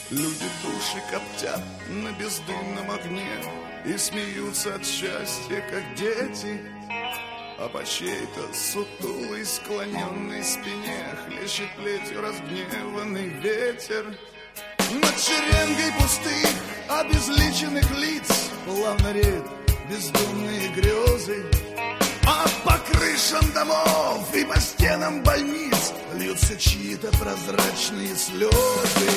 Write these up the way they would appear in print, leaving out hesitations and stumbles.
Люди души коптят на бездымном огне и смеются от счастья, как дети. А по чьей-то сутулой склоненной спине хлещет плетью разгневанный ветер. Над шеренгой пустых, обезличенных лиц плавно реют бездумные грезы. А по крышам домов и по стенам больниц льются чьи-то прозрачные слезы.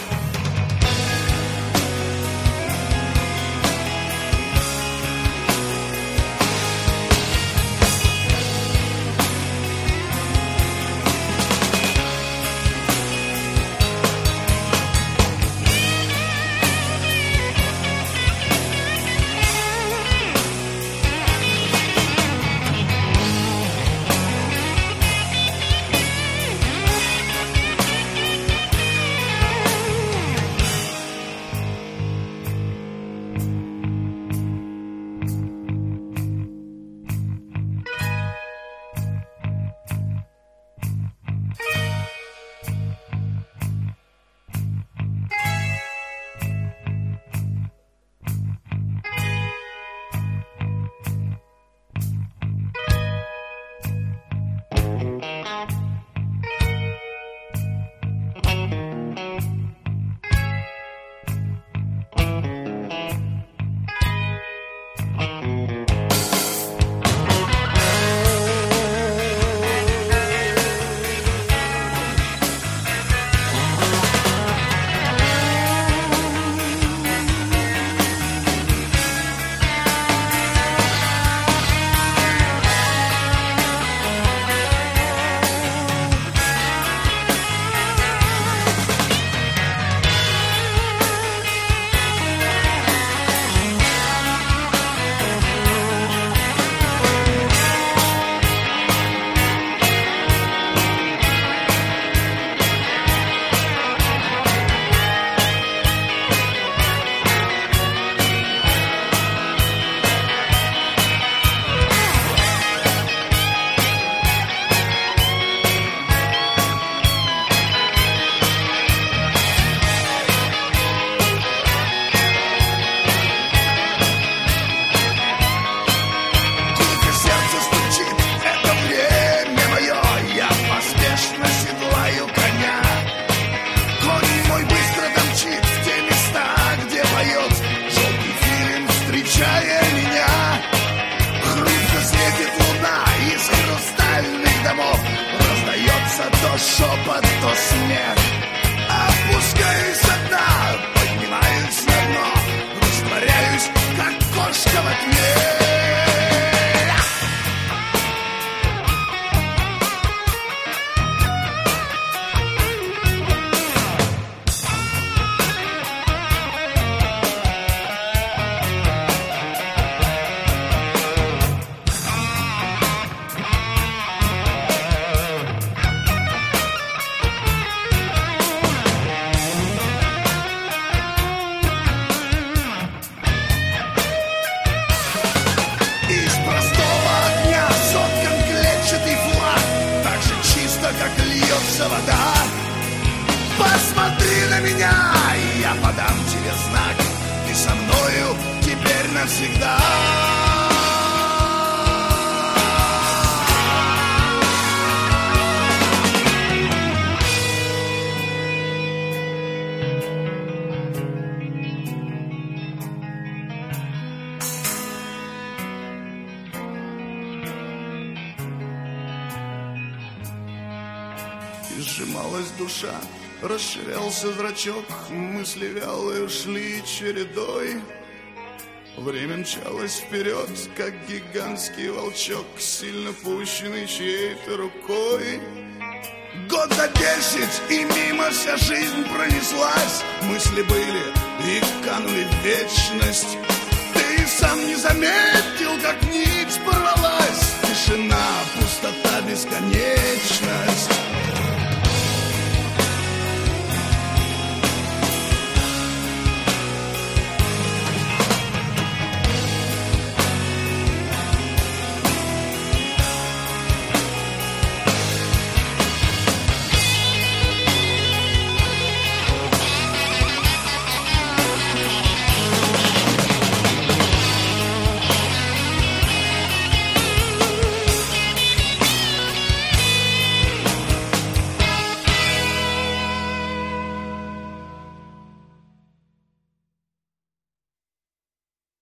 Шепот, то смех. Опускаюсь со дна, поднимаюсь на дно, растворяюсь, как кошка во тьме. Вода. Посмотри на меня, и я подам тебе знак. Ты со мною теперь навсегда. И сжималась душа, расширялся зрачок, мысли вялые шли чередой. Время мчалось вперед, как гигантский волчок, сильно пущенный чьей-то рукой. Год за 10, и мимо вся жизнь пронеслась. Мысли были и канули в вечность. Ты сам не заметил, как нить порвалась. Тишина, пустота, бесконечность.